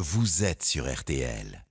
vous êtes sur RTL.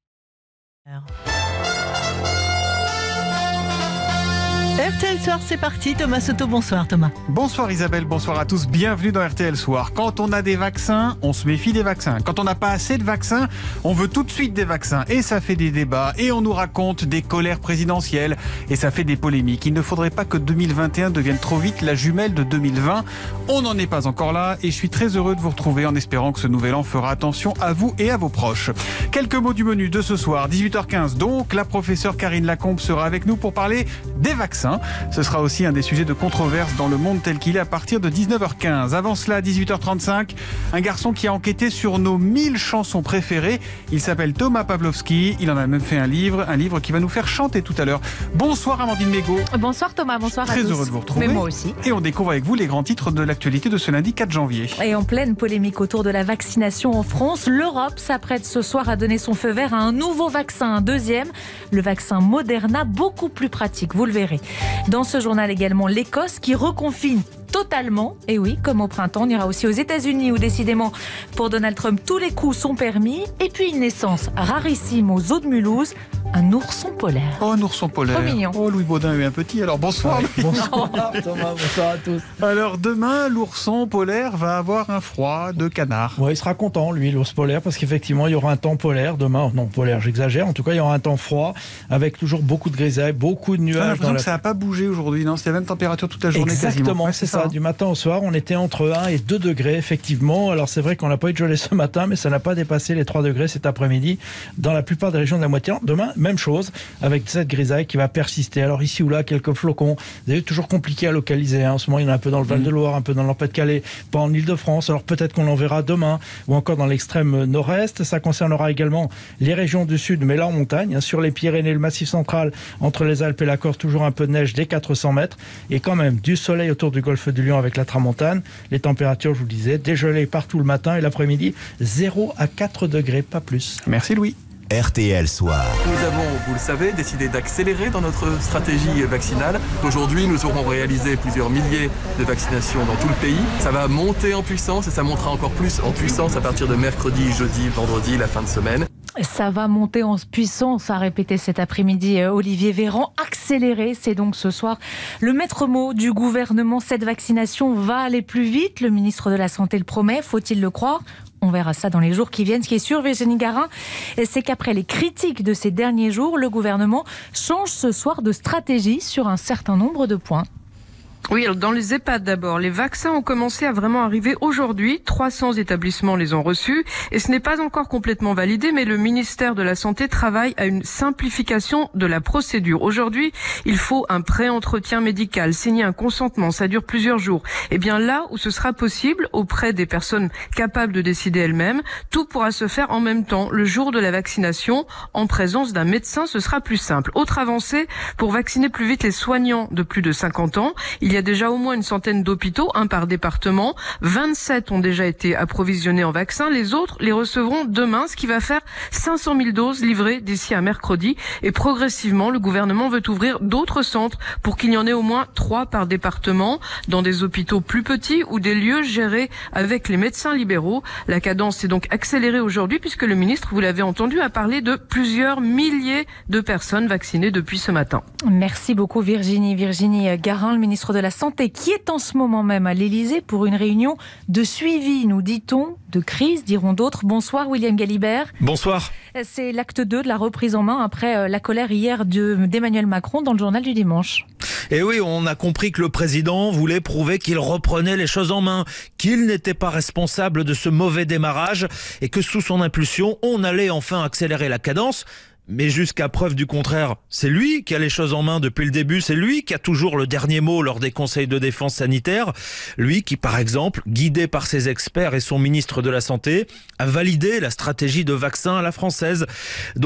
RTL Soir, c'est parti. Thomas Soto, bonsoir Thomas. Bonsoir Isabelle, bonsoir à tous. Bienvenue dans RTL Soir. Quand on a des vaccins, on se méfie des vaccins. Quand on n'a pas assez de vaccins, on veut tout de suite des vaccins. Et ça fait des débats. Et on nous raconte des colères présidentielles. Et ça fait des polémiques. Il ne faudrait pas que 2021 devienne trop vite la jumelle de 2020. On n'en est pas encore là. Et je suis très heureux de vous retrouver en espérant que ce nouvel an fera attention à vous et à vos proches. Quelques mots du menu de ce soir. 18h15 donc. La professeure Karine Lacombe sera avec nous pour parler des vaccins. Ce sera aussi un des sujets de controverse dans le monde tel qu'il est à partir de 19h15. Avant cela, 18h35, un garçon qui a enquêté sur nos 1000 chansons préférées. Il s'appelle Thomas Pavlovski. Il en a même fait un livre qui va nous faire chanter tout à l'heure. Bonsoir Amandine Mégaud. Bonsoir Thomas, bonsoir à tous. Très heureux de vous retrouver. Mais moi aussi. Et on découvre avec vous les grands titres de l'actualité de ce lundi 4 janvier. Et en pleine polémique autour de la vaccination en France, l'Europe s'apprête ce soir à donner son feu vert à un nouveau vaccin, un deuxième, le vaccin Moderna, beaucoup plus pratique, vous le verrez. Dans ce journal également, l'Écosse qui reconfine totalement. Et oui, comme au printemps, on ira aussi aux États-Unis où décidément, pour Donald Trump, tous les coups sont permis. Et puis une naissance rarissime aux eaux de Mulhouse, un ourson polaire. Oh, un ourson polaire. Trop mignon. Oh, Louis Baudin a eu un petit, alors bonsoir. Ouais, bonsoir Thomas, bonsoir à tous. Alors demain, l'ourson polaire va avoir un froid de canard. Ouais, il sera content, lui, l'ours polaire, parce qu'effectivement, il y aura un temps polaire demain. Non, polaire, j'exagère. En tout cas, il y aura un temps froid, avec toujours beaucoup de grisailles, beaucoup de nuages. J'ai l'impression que ça n'a pas bougé aujourd'hui, non? C'est la même température toute la journée. Exactement, quasiment. c'est ça. Du matin au soir, on était entre 1 et 2 degrés, effectivement. Alors c'est vrai qu'on n'a pas eu de gelée ce matin, mais ça n'a pas dépassé les 3 degrés cet après-midi. Dans la plupart des régions de la moitié. Demain, même chose, avec cette grisaille qui va persister. Alors ici ou là, quelques flocons. Vous avez toujours compliqué à localiser. En ce moment, il y en a un peu dans le Val-de-Loire, un peu dans l'Empire-de-Calais, pas en Ile-de-France. Alors peut-être qu'on l'en verra demain, ou encore dans l'extrême nord-est. Ça concernera également les régions du sud, mais là en montagne, sur les Pyrénées, le Massif central, entre les Alpes et la Corse, toujours un peu de neige dès 400 mètres. Et quand même, du soleil autour du golfe du Lion avec la tramontane. Les températures, je vous le disais, dégelées partout le matin et l'après-midi, 0 à 4 degrés, pas plus. Merci Louis. RTL Soir. Nous avons, vous le savez, décidé d'accélérer dans notre stratégie vaccinale. Aujourd'hui, nous aurons réalisé plusieurs milliers de vaccinations dans tout le pays. Ça va monter en puissance et ça montera encore plus en puissance à partir de mercredi, jeudi, vendredi, la fin de semaine. Ça va monter en puissance, a répété cet après-midi Olivier Véran. Accélérer, c'est donc ce soir le maître mot du gouvernement. Cette vaccination va aller plus vite. Le ministre de la Santé le promet, faut-il le croire ? On verra ça dans les jours qui viennent. Ce qui est sûr, Virginie Garin, c'est qu'après les critiques de ces derniers jours, le gouvernement change ce soir de stratégie sur un certain nombre de points. Oui, alors dans les EHPAD d'abord, les vaccins ont commencé à vraiment arriver aujourd'hui. 300 établissements les ont reçus et ce n'est pas encore complètement validé, mais le ministère de la Santé travaille à une simplification de la procédure. Aujourd'hui, il faut un pré-entretien médical, signer un consentement, ça dure plusieurs jours. Et bien là où ce sera possible, auprès des personnes capables de décider elles-mêmes, tout pourra se faire en même temps. Le jour de la vaccination, en présence d'un médecin, ce sera plus simple. Autre avancée, pour vacciner plus vite les soignants de plus de 50 ans, il y a déjà au moins une centaine d'hôpitaux, un par département. 27 ont déjà été approvisionnés en vaccins. Les autres les recevront demain, ce qui va faire 500 000 doses livrées d'ici à mercredi. Et progressivement, le gouvernement veut ouvrir d'autres centres pour qu'il y en ait au moins 3 par département, dans des hôpitaux plus petits ou des lieux gérés avec les médecins libéraux. La cadence est donc accélérée aujourd'hui puisque le ministre, vous l'avez entendu, a parlé de plusieurs milliers de personnes vaccinées depuis ce matin. Merci beaucoup Virginie. Virginie Garin, le ministre de la Santé, qui est en ce moment même à l'Élysée pour une réunion de suivi, nous dit-on, de crise, diront d'autres. Bonsoir William Galibert. Bonsoir. C'est l'acte 2 de la reprise en main après la colère hier d'Emmanuel Macron dans le journal du dimanche. Et oui, on a compris que le président voulait prouver qu'il reprenait les choses en main, qu'il n'était pas responsable de ce mauvais démarrage et que sous son impulsion, on allait enfin accélérer la cadence. Mais jusqu'à preuve du contraire, c'est lui qui a les choses en main depuis le début, c'est lui qui a toujours le dernier mot lors des conseils de défense sanitaire. Lui qui, par exemple, guidé par ses experts et son ministre de la Santé, a validé la stratégie de vaccin à la française. Donc,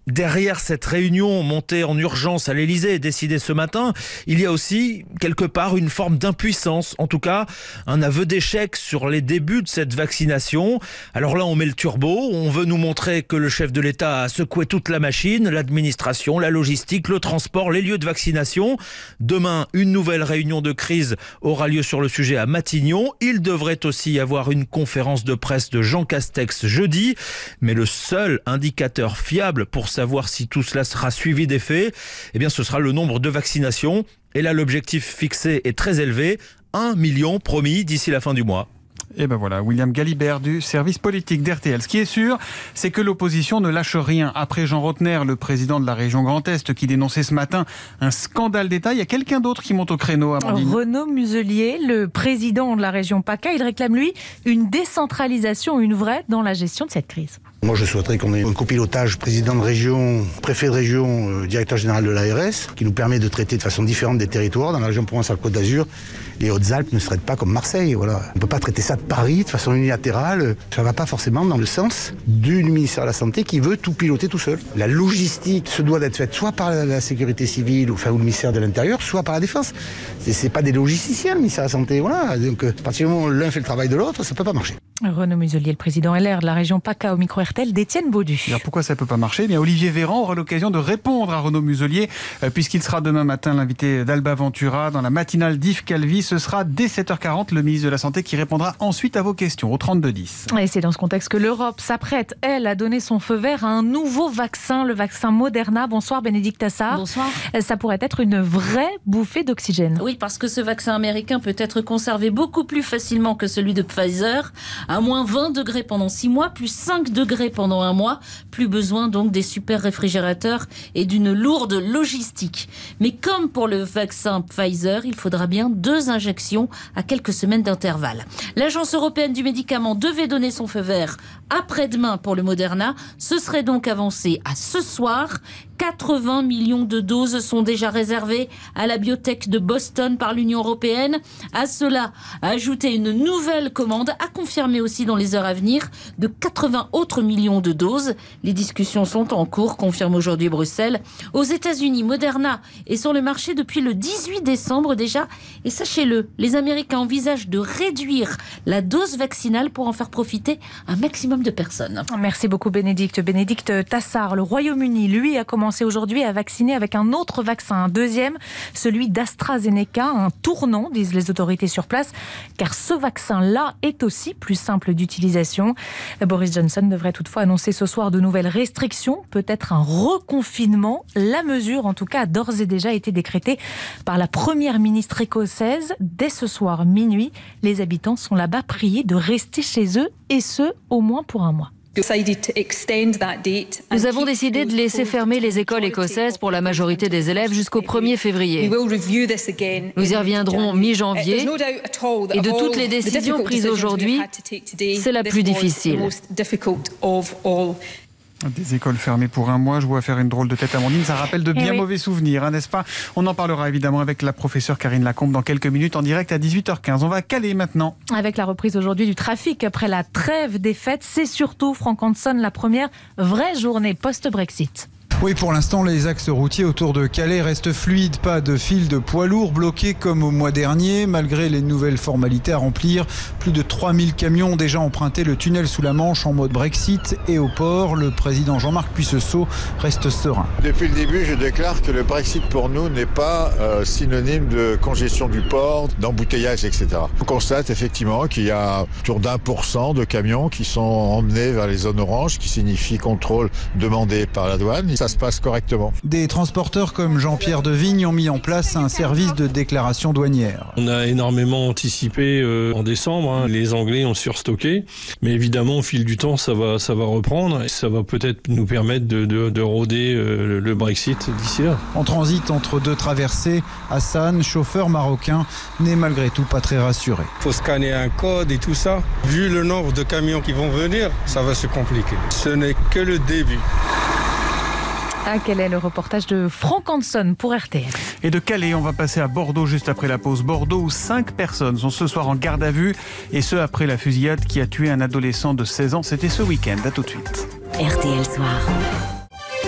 derrière cette réunion montée en urgence à l'Elysée et décidée ce matin, il y a aussi quelque part une forme d'impuissance, en tout cas un aveu d'échec sur les débuts de cette vaccination. Alors là, on met le turbo, on veut nous montrer que le chef de l'État a secoué toute la machine, l'administration, la logistique, le transport, les lieux de vaccination. Demain, une nouvelle réunion de crise aura lieu sur le sujet à Matignon. Il devrait aussi y avoir une conférence de presse de Jean Castex jeudi, mais le seul indicateur fiable pour savoir si tout cela sera suivi d'effet, eh bien ce sera le nombre de vaccinations. Et là, l'objectif fixé est très élevé, 1 million promis d'ici la fin du mois. Et ben voilà, William Galibert du service politique d'RTL. Ce qui est sûr, c'est que l'opposition ne lâche rien. Après Jean Rotner, le président de la région Grand Est, qui dénonçait ce matin un scandale d'État, il y a quelqu'un d'autre qui monte au créneau, Amandine. Renaud Muselier, le président de la région PACA, il réclame, lui, une décentralisation, une vraie, dans la gestion de cette crise. Moi, je souhaiterais qu'on ait un copilotage président de région, préfet de région, directeur général de l'ARS, qui nous permet de traiter de façon différente des territoires. Dans la région Provence-Alpes-Côte d'Azur, les Hautes-Alpes ne se traitent pas comme Marseille. Voilà. On ne peut pas traiter ça de Paris de façon unilatérale. Ça ne va pas forcément dans le sens du ministère de la Santé qui veut tout piloter tout seul. La logistique se doit d'être faite soit par la sécurité civile ou le ministère de l'Intérieur, soit par la Défense. C'est pas des logisticiens, le ministère de la Santé. Voilà. Donc, à partir du moment où l'un fait le travail de l'autre, ça ne peut pas marcher. Renaud Muselier, le président LR de la région PACA, au micro RTL d'Étienne Baudu. Alors pourquoi ça ne peut pas marcher ? Eh bien, Olivier Véran aura l'occasion de répondre à Renaud Muselier, puisqu'il sera demain matin l'invité d'Alba Ventura dans la matinale d'Yves Calvi. Ce sera dès 7h40 le ministre de la Santé qui répondra ensuite à vos questions au 3210. Et c'est dans ce contexte que l'Europe s'apprête, elle, à donner son feu vert à un nouveau vaccin, le vaccin Moderna. Bonsoir Bénédicte Tassard. Bonsoir. Ça pourrait être une vraie bouffée d'oxygène. Oui, parce que ce vaccin américain peut être conservé beaucoup plus facilement que celui de Pfizer, à moins 20 degrés pendant 6 mois, plus 5 degrés pendant 1 mois. Plus besoin donc des super réfrigérateurs et d'une lourde logistique. Mais comme pour le vaccin Pfizer, il faudra bien 2 injections à quelques semaines d'intervalle. L'Agence européenne du médicament devait donner son feu vert après-demain pour le Moderna. Ce serait donc avancé à ce soir. 80 millions de doses sont déjà réservées à la biotech de Boston par l'Union européenne. À cela, ajouter une nouvelle commande, à confirmer aussi dans les heures à venir, de 80 autres millions de doses. Les discussions sont en cours, confirme aujourd'hui Bruxelles. Aux États-Unis, Moderna est sur le marché depuis le 18 décembre déjà. Et sachez-le, les Américains envisagent de réduire la dose vaccinale pour en faire profiter un maximum de personnes. Merci beaucoup Bénédicte. Bénédicte Tassard, le Royaume-Uni, lui, a commencé aujourd'hui à vacciner avec un autre vaccin, un deuxième, celui d'AstraZeneca, un tournant, disent les autorités sur place, car ce vaccin-là est aussi plus simple d'utilisation. Boris Johnson devrait toutefois annoncer ce soir de nouvelles restrictions, peut-être un reconfinement. La mesure, en tout cas, a d'ores et déjà été décrétée par la première ministre écossaise. Dès ce soir, minuit, les habitants sont là-bas priés de rester chez eux, et ce, au moins pour 1 mois. Nous avons décidé de laisser fermer les écoles écossaises pour la majorité des élèves jusqu'au 1er février. Nous y reviendrons mi-janvier et de toutes les décisions prises aujourd'hui, c'est la plus difficile. Des écoles fermées pour 1 mois, je vois faire une drôle de tête à Amandine, ça rappelle de bien mauvais souvenirs, n'est-ce pas ? On en parlera évidemment avec la professeure Karine Lacombe dans quelques minutes en direct à 18h15. On va à Calais maintenant. Avec la reprise aujourd'hui du trafic après la trêve des fêtes, c'est surtout, Franck Hanson, la première vraie journée post-Brexit. Oui, pour l'instant, les axes routiers autour de Calais restent fluides. Pas de fil de poids lourds bloqués comme au mois dernier. Malgré les nouvelles formalités à remplir, plus de 3000 camions ont déjà emprunté le tunnel sous la Manche en mode Brexit. Et au port, le président Jean-Marc Puisseau reste serein. Depuis le début, je déclare que le Brexit pour nous n'est pas synonyme de congestion du port, d'embouteillage, etc. On constate effectivement qu'il y a autour d'1% de camions qui sont emmenés vers les zones oranges, qui signifie contrôle demandé par la douane. Ça se passe correctement. Des transporteurs comme Jean-Pierre Devigne ont mis en place un service de déclaration douanière. On a énormément anticipé en décembre. Les Anglais ont surstocké. Mais évidemment, au fil du temps, ça va reprendre. Et ça va peut-être nous permettre de rôder le Brexit d'ici là. En transit entre 2 traversées, Hassan, chauffeur marocain, n'est malgré tout pas très rassuré. Il faut scanner un code et tout ça. Vu le nombre de camions qui vont venir, ça va se compliquer. Ce n'est que le début. Quel est le reportage de Franck Hanson pour RTL. Et de Calais, on va passer à Bordeaux juste après la pause. Bordeaux où 5 personnes sont ce soir en garde à vue et ce après la fusillade qui a tué un adolescent de 16 ans. C'était ce week-end. À tout de suite. RTL Soir.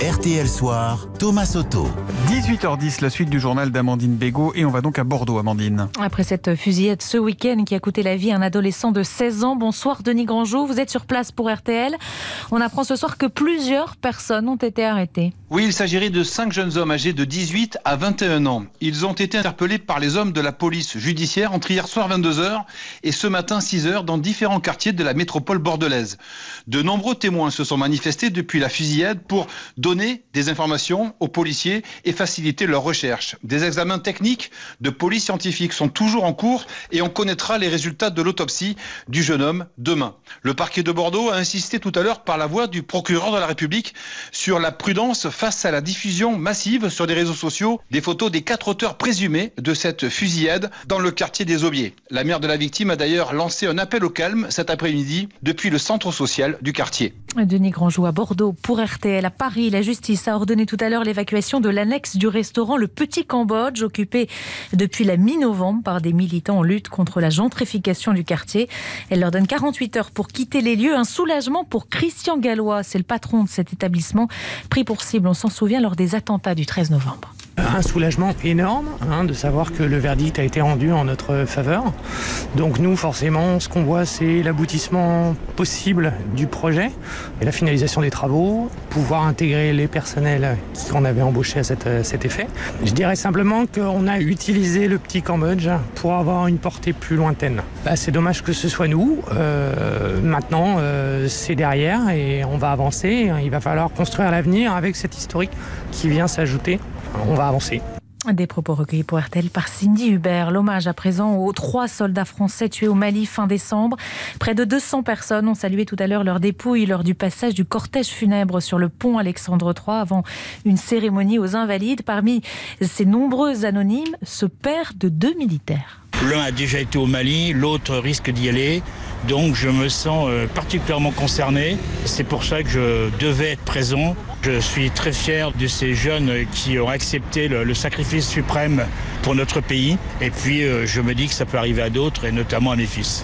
RTL Soir, Thomas Soto. 18h10, la suite du journal d'Amandine Bégaud. Et on va donc à Bordeaux, Amandine. Après cette fusillade ce week-end qui a coûté la vie à un adolescent de 16 ans. Bonsoir Denis Grandjeau, vous êtes sur place pour RTL. On apprend ce soir que plusieurs personnes ont été arrêtées. Oui, il s'agirait de 5 jeunes hommes âgés de 18 à 21 ans. Ils ont été interpellés par les hommes de la police judiciaire entre hier soir 22h et ce matin 6h dans différents quartiers de la métropole bordelaise. De nombreux témoins se sont manifestés depuis la fusillade pour donner des informations aux policiers et faciliter leur recherche. Des examens techniques de police scientifique sont toujours en cours et on connaîtra les résultats de l'autopsie du jeune homme demain. Le parquet de Bordeaux a insisté tout à l'heure par la voix du procureur de la République sur la prudence face à la diffusion massive sur les réseaux sociaux des photos des 4 auteurs présumés de cette fusillade dans le quartier des Aubiers. La mère de la victime a d'ailleurs lancé un appel au calme cet après-midi depuis le centre social du quartier. Denis Grandjeau à Bordeaux pour RTL. À Paris, la justice a ordonné tout à l'heure l'évacuation de l'annexe du restaurant Le Petit Cambodge, occupé depuis la mi-novembre par des militants en lutte contre la gentrification du quartier. Elle leur donne 48 heures pour quitter les lieux. Un soulagement pour Christian Gallois, c'est le patron de cet établissement, pris pour cible, on s'en souvient, lors des attentats du 13 novembre. Un soulagement énorme de savoir que le verdict a été rendu en notre faveur. Donc nous, forcément, ce qu'on voit, c'est l'aboutissement possible du projet et la finalisation des travaux, pouvoir intégrer les personnels qu'on avait embauchés à cet effet. Je dirais simplement qu'on a utilisé le Petit Cambodge pour avoir une portée plus lointaine. C'est dommage que ce soit nous. Maintenant, c'est derrière et on va avancer. Il va falloir construire l'avenir avec cet historique qui vient s'ajouter. On va avancer. Des propos recueillis pour RTL par Cindy Hubert. L'hommage à présent aux 3 soldats français tués au Mali fin décembre. Près de 200 personnes ont salué tout à l'heure leurs dépouilles lors du passage du cortège funèbre sur le pont Alexandre III avant une cérémonie aux Invalides. Parmi ces nombreux anonymes, ce père de 2 militaires. L'un a déjà été au Mali, l'autre risque d'y aller. Donc je me sens particulièrement concerné. C'est pour ça que je devais être présent. Je suis très fier de ces jeunes qui ont accepté le sacrifice suprême pour notre pays. Et puis je me dis que ça peut arriver à d'autres, et notamment à mes fils.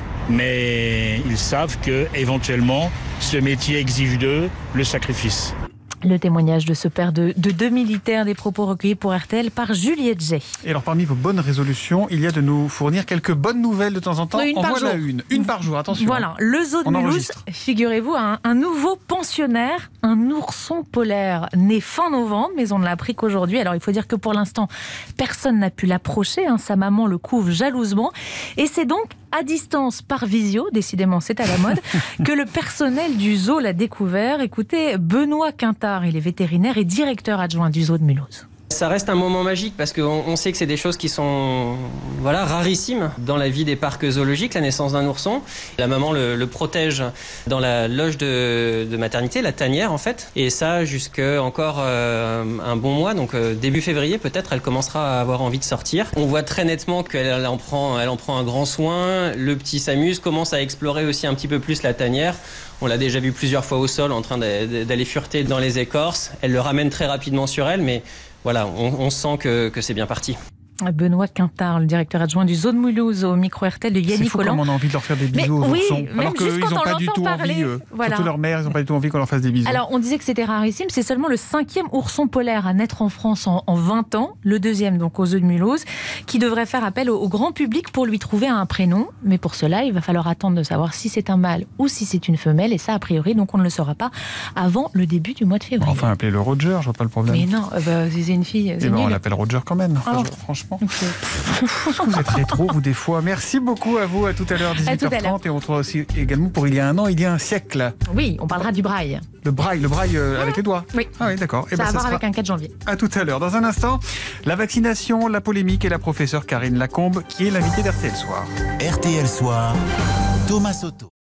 Mais ils savent que éventuellement, ce métier exige d'eux le sacrifice. Le témoignage de ce père de 2 militaires, des propos recueillis pour RTL par Juliette Jay. Et alors parmi vos bonnes résolutions, il y a de nous fournir quelques bonnes nouvelles de temps en temps. Une par jour, attention. Voilà, le zoo de Mulhouse, figurez-vous, a un nouveau pensionnaire, un ourson polaire né fin novembre, mais on ne l'a appris qu'aujourd'hui. Alors il faut dire que pour l'instant, personne n'a pu l'approcher, sa maman le couvre jalousement. Et c'est donc à distance, par visio, décidément c'est à la mode, que le personnel du zoo l'a découvert. Écoutez, Benoît Quintard, il est vétérinaire et directeur adjoint du zoo de Mulhouse. Ça reste un moment magique parce qu'on sait que c'est des choses qui sont rarissimes dans la vie des parcs zoologiques, la naissance d'un ourson. La maman le protège dans la loge de maternité, la tanière en fait. Et ça jusqu'à encore un bon mois, donc début février peut-être, elle commencera à avoir envie de sortir. On voit très nettement qu'elle en prend un grand soin. Le petit s'amuse, commence à explorer aussi un petit peu plus la tanière. On l'a déjà vu plusieurs fois au sol en train d'aller fureter dans les écorces. Elle le ramène très rapidement sur elle, mais voilà, on sent que c'est bien parti. Benoît Quintard, le directeur adjoint du zoo de Mulhouse, au micro RTL de Yannick Collant. C'est fou comme on a envie de leur faire des bisous aux oursons. Alors qu'ils n'ont pas du tout envie, voilà. Surtout leur mère, ils n'ont pas du tout envie qu'on leur fasse des bisous. Alors on disait que c'était rarissime, c'est seulement le 5e ourson polaire à naître en France en 20 ans, le 2e donc au zoo de Mulhouse, qui devrait faire appel au grand public pour lui trouver un prénom. Mais pour cela, il va falloir attendre de savoir si c'est un mâle ou si c'est une femelle, et ça a priori, donc on ne le saura pas avant le début du mois de février. Enfin, appelez-le Roger, je vois pas le problème. Mais non, si c'est une fille, c'est nul. On l'appelle Roger quand même, franchement. Okay. Vous êtes rétro, vous, des fois. Merci beaucoup à vous. À tout à l'heure, 18h30. Et on retrouve aussi également pour il y a un an, il y a un siècle. Oui, on parlera du braille. Le braille avec les doigts. Oui. Ah oui, d'accord. Ça va voir avec un 4 janvier. À tout à l'heure. Dans un instant, la vaccination, la polémique et la professeure Karine Lacombe, qui est l'invitée d'RTL Soir. RTL Soir, Thomas Soto.